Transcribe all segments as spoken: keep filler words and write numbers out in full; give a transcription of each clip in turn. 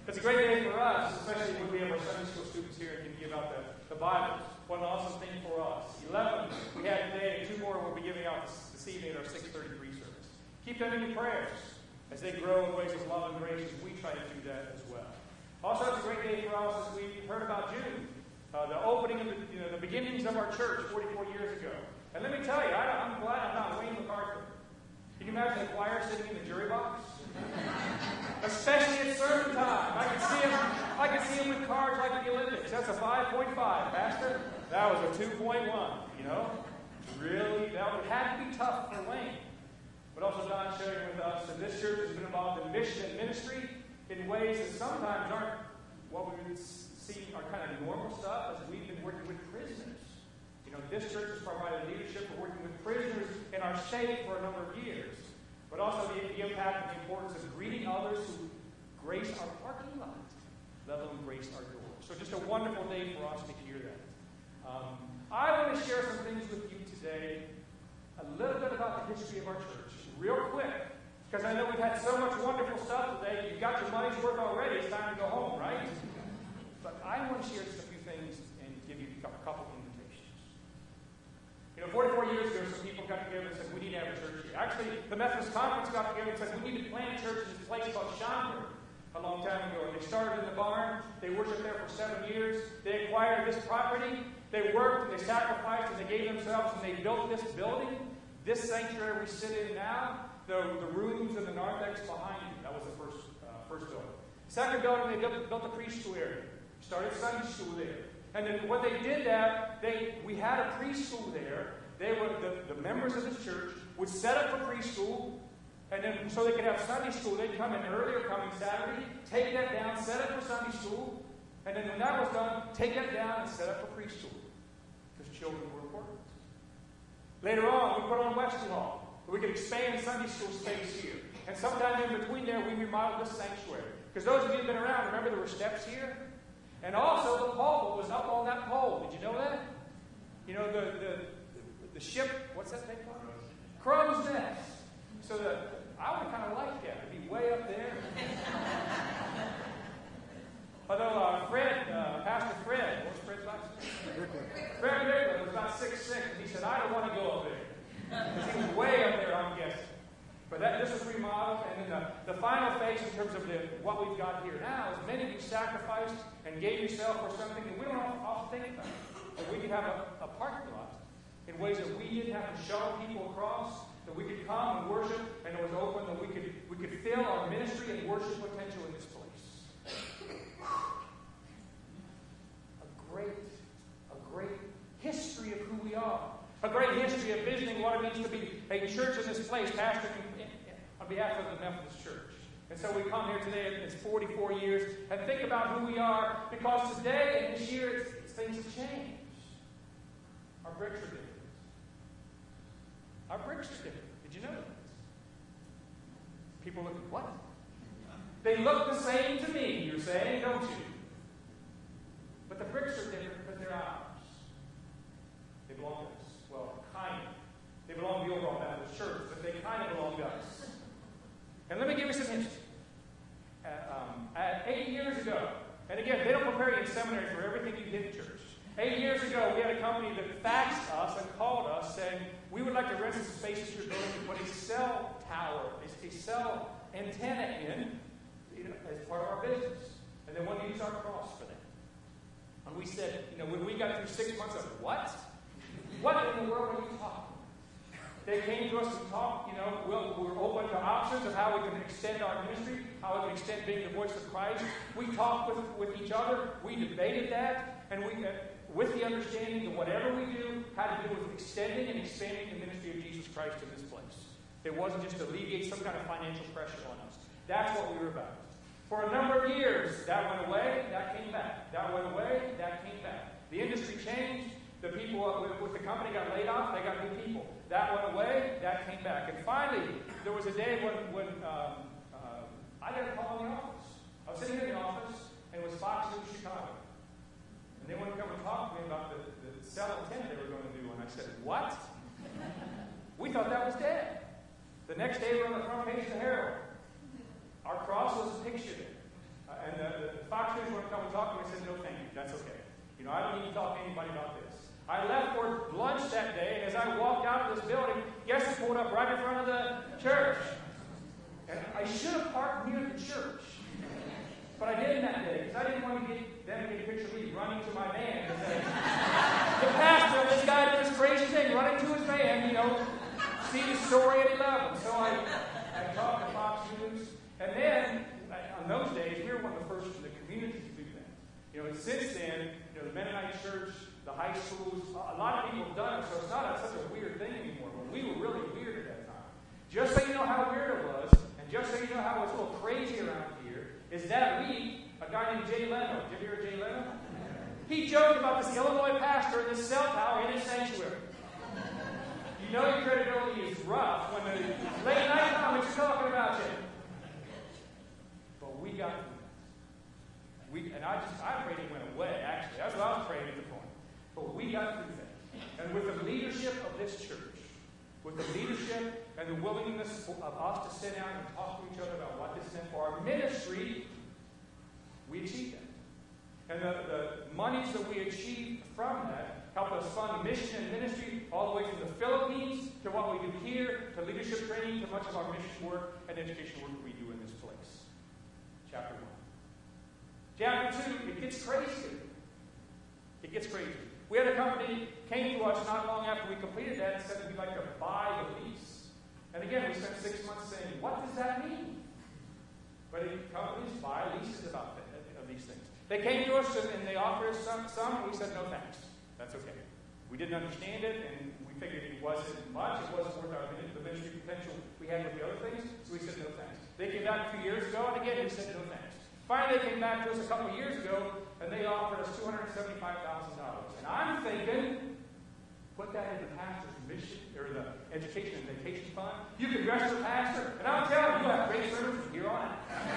It's a great day for us, especially when we have our Sunday school students here and can give out the, the Bible. What an awesome thing for us. eleven we had today, and two more we'll be giving out this, this evening at our six thirty-three service. Keep them in your prayers as they grow in ways of love and grace, as we try to do that as well. Also, it's a great day for us as we heard about June, uh, the opening of the, you know, the beginnings of our church forty-four years ago. And let me tell you, I, I'm glad I'm not Wayne MacArthur. Can you imagine the choir sitting in the jury box? Especially at sermon time. I can see him, I can see him with cards like the Olympics. That's a five point five, Pastor. That was a two point one, you know? Really, that would have to be tough for Wayne. But also Don sharing with us that this church has been involved in mission and ministry in ways that sometimes aren't what we would see are kind of normal stuff, as we've been working with prisoners. You know, this church has provided leadership for working with prisoners in our state for a number of years. But also the, the impact and the importance of greeting others who grace our parking lot, let alone grace our doors. So just a wonderful day for us to hear that. Um, I want to share some things with you today, a little bit about the history of our church, real quick, because I know we've had so much wonderful stuff today. You've got your money's worth already. It's time to go home, right? But I want to share just a few things and give you a couple invitations. You know, forty-four years ago, some people got together and said, we need to have a church here. Actually, the Methodist Conference got together and said, we need to plant a church in this place called Schomberg a long time ago. And they started in the barn. They worshiped there for seven years. They acquired this property. They worked, and they sacrificed, and they gave themselves, and they built this building. This sanctuary we sit in now, the, the rooms and the narthex behind you. That was the first, uh, first building. Second building, they built, built the preschool area. Started Sunday school there. And then what they did that, they we had a preschool there. They were the, the members of this church would set up for preschool, and then so they could have Sunday school. They'd come in earlier, coming Saturday, take that down, set up for Sunday school, and then when that was done, take that down and set up for preschool. Because children were important. Later on, we put on Weston Hall. We could expand Sunday school space here. And sometime in between there, we remodeled this sanctuary. Because those of you who've been around, remember there were steps here? And also, the pulpit was up on that pole. Did you know that? You know, the, the, the ship, what's that thing called? Crow's Nest. So the, I would kind of like that. It'd be way up there. Although uh, Fred, uh, Pastor Fred, what's Fred's last name? Fred Rickland was about six foot six, and he said, I don't want to go up there. Because he was way up there, I'm guessing. But that, this was remodeled, and then the, the final phase in terms of the, what we've got here now is many of you sacrificed and gave yourself for something that we don't often think about. That we could have a, a parking lot in ways that we didn't have to shuttle people across, that we could come and worship, and it was open, that we could we could fill our ministry and worship potential in this place. A great, a great history of who we are. A great history of visiting what it means to be a church in this place, pastored on behalf of the Methodist Church. And so we come here today, it's forty-four years, and think about who we are, because today and this year, it's, it's, things have changed. Our bricks are different. Our bricks are different. Did you know that? People look at what? They look the same to me, you're saying, don't you? But the bricks are different because they're ours. They belong to us. Well, kind of. They belong to the overall Methodist Church, but they kind of belong to us. And let me give you some history. Uh, um, uh, eight years ago, and again, they don't prepare you in seminary for everything you did in church. Eight years ago, we had a company that faxed us and called us saying, we would like to rent some space at your building to put a cell tower, a, a cell antenna in, you know, as part of our business. And they wanted to use our cross for that. And we said, you know, when we got through six months of what? What in the world are you talking about? They came to us and talked, you know, we'll, we're open to options of how we can extend our ministry, how we can extend being the voice of Christ. We talked with, with each other. We debated that. And we, uh, with the understanding that whatever we do had to do with extending and expanding the ministry of Jesus Christ in this place. It wasn't just to alleviate some kind of financial pressure on us. That's what we were about. For a number of years, that went away, that came back. That went away, that came back. The industry changed. The people with, with the company got laid off. They got new people. That went away. That came back. And finally, there was a day when, when um, uh, I got a call in the office. I was sitting in the office, and it was Fox News Chicago. And they wanted to come and talk to me about the, the cell antenna they were going to do. And I said, what? We thought that was dead. The next day, we were on the front page of the Herald. Our cross was pictured there. Uh, and the, the, That's okay. You know, I don't need to talk to anybody about this. I left for lunch that day, and as I walked out of this building, guess who pulled up right in front of the church? And I should have parked near the church. But I didn't that day, because I didn't want to get them to get a picture of me running to my van and say, the pastor, this guy did this crazy thing, running to his van, you know, see the story at eleven. So I, I talked to Fox News. And then, on those days, we were one of the first in the community to do that. You know, and since then, you know, the Mennonite church, the high schools, a lot of people have done it, so it's not a, such a weird thing anymore. But we were really weird at that time. Just so you know how weird it was, and just so you know how it was a little crazy around here, is that week, a guy named Jay Leno, did you hear Jay Leno? He joked about this Illinois pastor in this cell tower in his sanctuary. You know your credibility is rough when the late night comics are talking about you. But we got through that. We, and I just, I prayed it went away, actually. That's what I was praying at the point. But we got through that. And with the leadership of this church, with the leadership and the willingness of us to sit down and talk to each other about what this meant for our ministry, we achieved that. And the, the monies that we achieved from that helped us fund mission and ministry all the way from the Philippines to what we do here, to leadership training, to much of our mission work and education work that we do in this place. Chapter one. Chapter two, it gets crazy. It gets crazy. We had a company came to us not long after we completed that and said we'd like to buy the lease. And again, we spent six months saying, what does that mean? But it, companies buy leases about that, of these things. They came to us and they offered us some, some, and we said, no thanks. That's okay. We didn't understand it, and we figured it wasn't much. It wasn't worth our the ministry potential we had with the other things, so we said, no thanks. They came back a few years ago, and again, we said, no thanks. Finally, they came back to us a couple of years ago, and they offered us two hundred seventy-five thousand dollars. And I'm thinking, put that in the pastor's mission, or the education and vacation fund. You can dress the pastor, and I'm telling you, you have great service from here on out.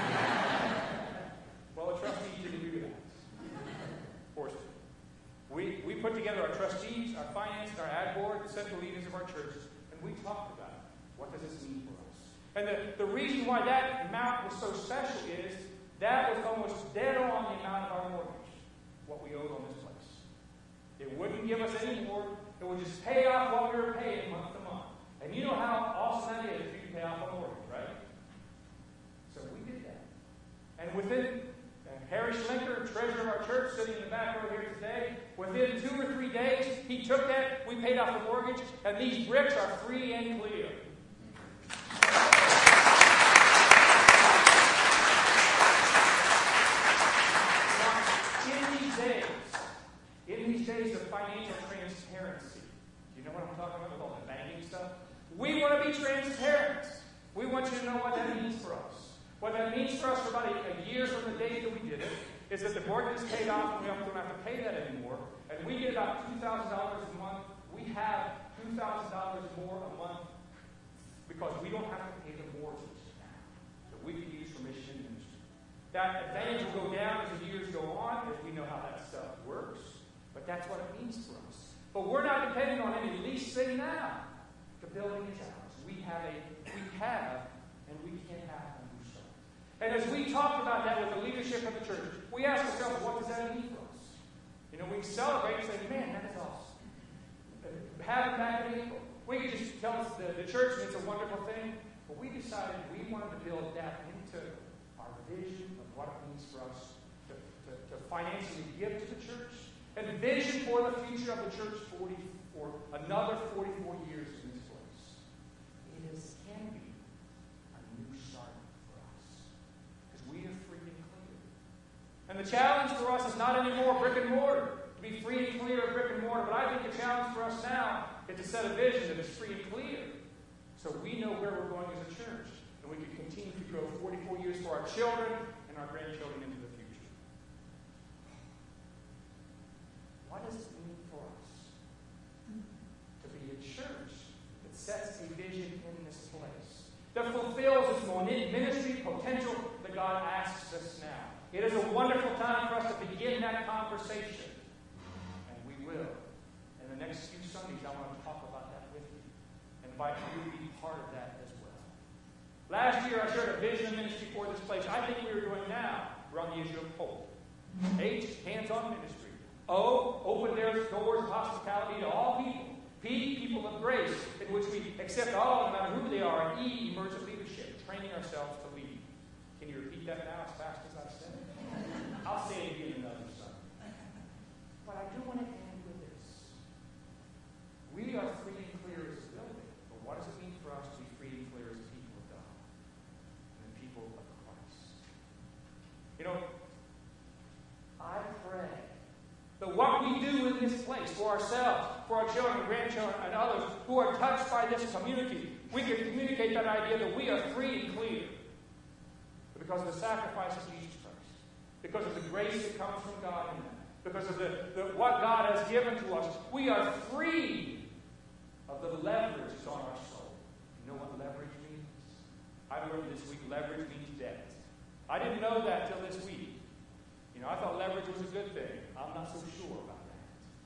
Well, the trustees didn't do that. Forced it. We, we put together our trustees, our finance, our ad board, the central leaders of our churches, and we talked about it. What does this mean for us? And the, the reason why that amount was so special is that was almost dead on the amount of our mortgage, what we owed on this place. It wouldn't give us any more. It would just pay off what we were paying month to month. And you know how awesome that is if you can pay off a mortgage, right? So we did that. And within, uh, Harry Schlinker, treasurer of our church, sitting in the back row here today, within two or three days, he took that, we paid off the mortgage, and these bricks are free and clear. Days of financial transparency. You know what I'm talking about with all the banking stuff? We want to be transparent. We want you to know what that means for us. What that means for us for about a, a year from the date that we did it is that the mortgage is paid off and we don't have to pay that anymore. And we get about two thousand dollars a month. We have two thousand dollars more a month because we don't have to pay the mortgage now that we can use for mission and ministry. That advantage will go down as the years go on as we know how that stuff works. But that's what it means for us. But we're not dependent on any lease thing now. The building is ours. We have a, we have, and we can't have a new start. And as we talked about that with the leadership of the church, we asked ourselves, what does that mean for us? You know, we celebrate and say, man, that is awesome. Have it back in April. We could just tell us the, the church, and it's a wonderful thing. But we decided we wanted to build that into our vision of what it means for us to, to, to financially give to the church. And the vision for the future of the church forty, for another forty-four years in this place. It is, can be a new start for us. Because we are free and clear. And the challenge for us is not anymore brick and mortar. To be free and clear of brick and mortar. But I think the challenge for us now is to set a vision that is free and clear. So we know where we're going as a church. And we can continue to grow forty-four years for our children and our grandchildren into the future. What does it mean for us to be a church that sets a vision in this place, that fulfills its ministry potential that God asks us now? It is a wonderful time for us to begin that conversation, and we will. In the next few Sundays, I want to talk about that with you and invite you to be part of that as well. Last year, I shared a vision of ministry for this place. I think we were doing now. We're on the issue of hope. H, hands-on ministry. O, open their doors of hospitality to all people. P, people of grace, in which we accept all, no matter who they are. And E, emergent leadership, training ourselves to lead. Can you repeat that now as fast as I've said it? I'll say it again another Sunday. But I do want to end with this. We are free and clear as a building. But what does it mean for us to be free and clear as people of God and people of Christ? You know, I pray that what we do in this place for ourselves, for our children, grandchildren, and others who are touched by this community, we can communicate that idea that we are free and clear because of the sacrifice of Jesus Christ, because of the grace that comes from God in that, because of the, the what God has given to us. We are free of the leverage that's on our soul. You know what leverage means? I learned this week leverage means debt. I didn't know that till this week. You know, I thought leverage was a good thing. I'm not so sure about that.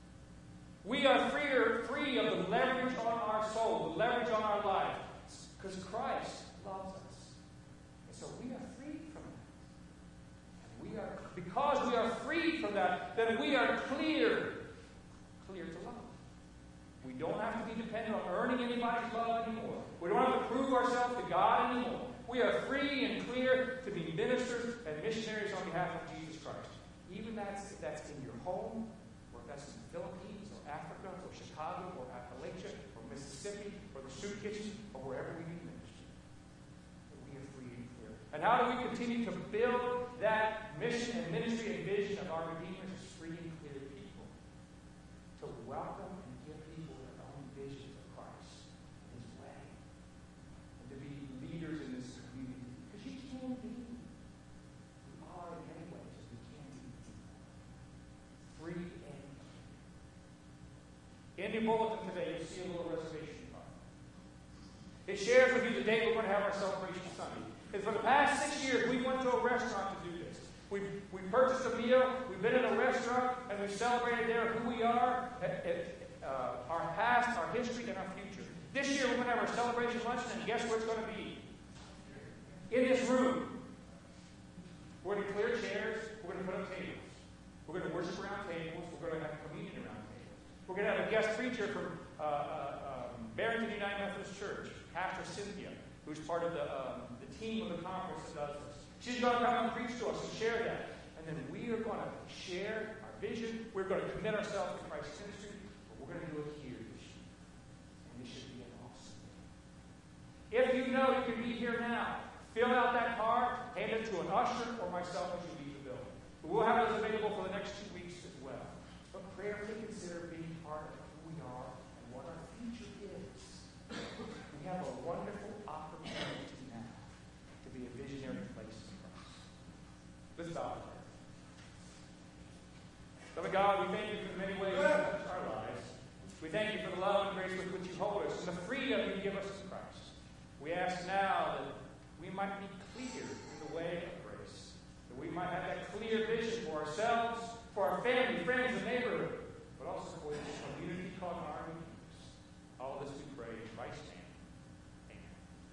We are freer, free of the leverage on our soul, the leverage on our life, because Christ loves us. And so we are freed from that. And we are, because we are freed from that, then we are clear, clear to love. We don't have to be dependent on earning anybody's love anymore. We don't have to prove ourselves to God anymore. We are free and clear to be ministers and missionaries on behalf of Jesus Christ. Even that's, if that's in your home, or if that's in the Philippines, or Africa, or Chicago, or Appalachia, or Mississippi, or the soup kitchen, or wherever we do ministry. That we are free and clear. And how do we continue to build that mission and ministry and vision of our Redeemer as free and clear people? To welcome and give people their own visions of Christ and His way. And to be leaders in this community. Because you can be. We are in many ways as we can be people. Free and clear. In your bulletin today, you'll see a little reservation card. It shares with you the day we're going to have our celebration Sunday. And for the past six years, we went to a restaurant to do this. We we purchased a meal, we've been in a restaurant, and we've celebrated there who we are, uh, our past, our history, and our future. This year, we're going to have our celebration luncheon, and guess where it's going to be? In this room. We're going to clear chairs, we're going to put up tables. We're going to worship around tables, we're going to have communion around tables. We're going to have a guest preacher from uh, uh, um, Barrington United Methodist Church, Pastor Cynthia, who's part of the, um, the team of the conference that does this. She's going to come and preach to us and share that. And then we are going to share our vision. We're going to commit ourselves to Christ's ministry. But we're going to do it here this year. And this should be an awesome day. If you know you can be here now, fill out that card, hand it to an usher or myself as you leave the building. But we'll have those available for the next two weeks as well. But prayerfully consider being part of who we are and what our future is. We have a wonderful opportunity now to be a visionary place in Christ. Let's bow in prayer. Father God, we thank you for the many ways you touch our lives. We thank you for the love and grace with which you hold us and the freedom you give us in Christ. We ask now that we might be clear in the way of grace, that we might have that clear vision for ourselves, for our family, friends, and neighborhood, but also for this community called our Redeemers. All this we pray in Christ's name.